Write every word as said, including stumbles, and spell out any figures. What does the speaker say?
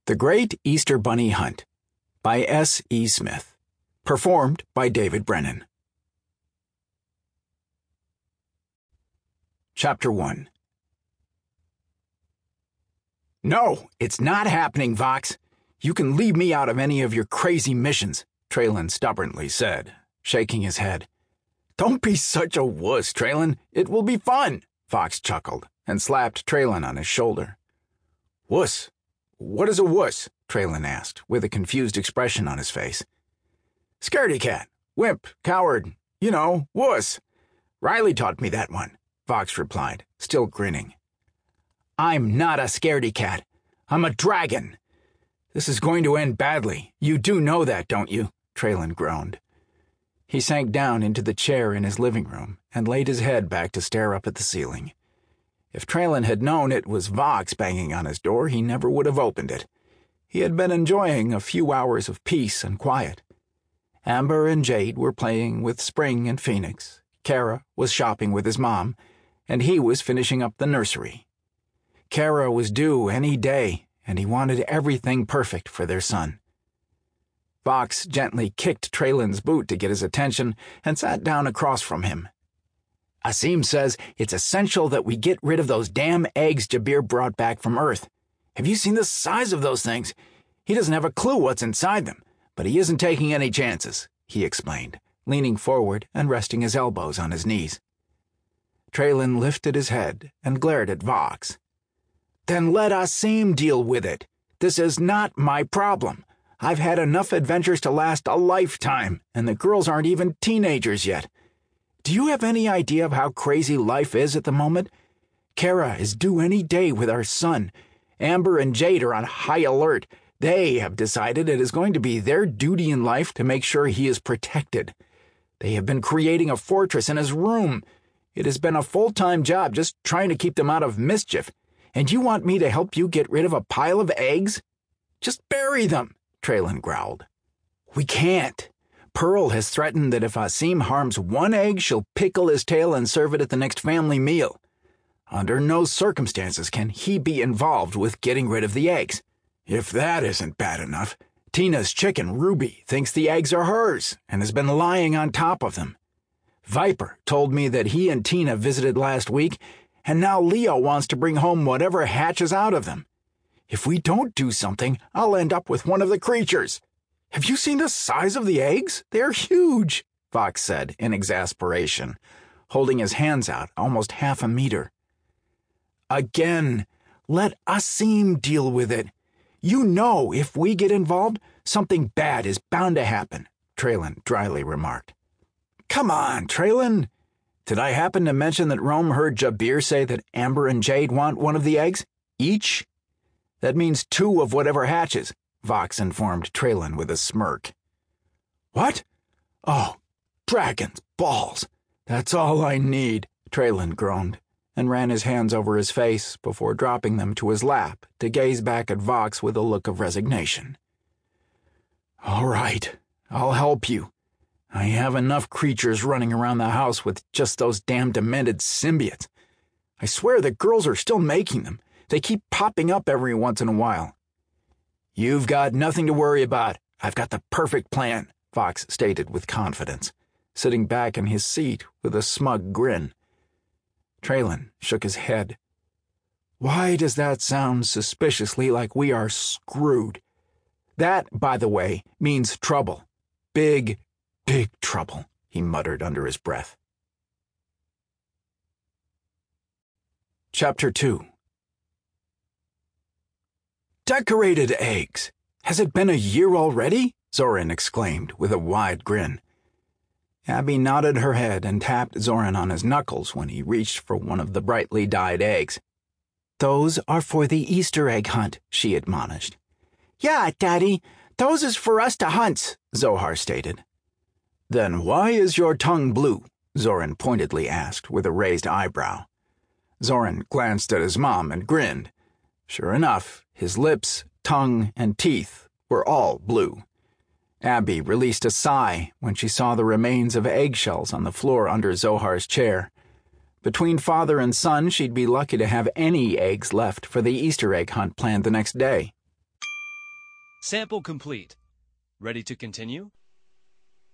The Great Easter Bunny Hunt by S E Smith. Performed by David Brennan. Chapter one. No, it's not happening, Vox. You can leave me out of any of your crazy missions, Traylon stubbornly said, shaking his head. Don't be such a wuss, Traylon. It will be fun, Vox chuckled and slapped Traylon on his shoulder. Wuss? What is a wuss? Traylon asked, with a confused expression on his face. Scaredy cat, wimp, coward, you know, wuss. Riley taught me that one, Vox replied, still grinning. I'm not a scaredy cat. I'm a dragon. This is going to end badly. You do know that, don't you? Traylon groaned. He sank down into the chair in his living room and laid his head back to stare up at the ceiling. If Traylon had known it was Vox banging on his door, he never would have opened it. He had been enjoying a few hours of peace and quiet. Amber and Jade were playing with Spring and Phoenix. Kara was shopping with his mom, and he was finishing up the nursery. Kara was due any day, and he wanted everything perfect for their son. Vox gently kicked Traylon's boot to get his attention and sat down across from him. Asim says it's essential that we get rid of those damn eggs Jabir brought back from Earth. Have you seen the size of those things? He doesn't have a clue what's inside them, but he isn't taking any chances, he explained, leaning forward and resting his elbows on his knees. Traylon lifted his head and glared at Vox. Then let Asim deal with it. This is not my problem. I've had enough adventures to last a lifetime, and the girls aren't even teenagers yet. Do you have any idea of how crazy life is at the moment? Kara is due any day with our son. Amber and Jade are on high alert. They have decided it is going to be their duty in life to make sure he is protected. They have been creating a fortress in his room. It has been a full-time job just trying to keep them out of mischief. And you want me to help you get rid of a pile of eggs? Just bury them, Traylon growled. We can't. Pearl has threatened that if Asim harms one egg, she'll pickle his tail and serve it at the next family meal. Under no circumstances can he be involved with getting rid of the eggs. If that isn't bad enough, Tina's chicken, Ruby, thinks the eggs are hers and has been lying on top of them. Viper told me that he and Tina visited last week, and now Leo wants to bring home whatever hatches out of them. If we don't do something, I'll end up with one of the creatures. Have you seen the size of the eggs? They're huge, Vox said in exasperation, holding his hands out almost half a meter. Again, let Asim deal with it. You know if we get involved, something bad is bound to happen, Traylon dryly remarked. Come on, Traylon. Did I happen to mention that Rome heard Jabir say that Amber and Jade want one of the eggs? Each? That means two of whatever hatches, Vox informed Traylon with a smirk. What? Oh, dragon's balls. That's all I need, Traylon groaned, and ran his hands over his face before dropping them to his lap to gaze back at Vox with a look of resignation. All right, I'll help you. I have enough creatures running around the house with just those damn demented symbiotes. I swear the girls are still making them. They keep popping up every once in a while. You've got nothing to worry about. I've got the perfect plan, Vox stated with confidence, sitting back in his seat with a smug grin. Traylon shook his head. Why does that sound suspiciously like we are screwed? That, by the way, means trouble. Big, big trouble, he muttered under his breath. Chapter two. Decorated eggs! Has it been a year already? Zoran exclaimed with a wide grin. Abby nodded her head and tapped Zoran on his knuckles when he reached for one of the brightly dyed eggs. Those are for the Easter egg hunt, she admonished. Yeah, Daddy, those is for us to hunt, Zohar stated. Then why is your tongue blue? Zoran pointedly asked with a raised eyebrow. Zoran glanced at his mom and grinned. Sure enough, his lips, tongue, and teeth were all blue. Abby released a sigh when she saw the remains of eggshells on the floor under Zohar's chair. Between father and son, she'd be lucky to have any eggs left for the Easter egg hunt planned the next day. Sample complete. Ready to continue?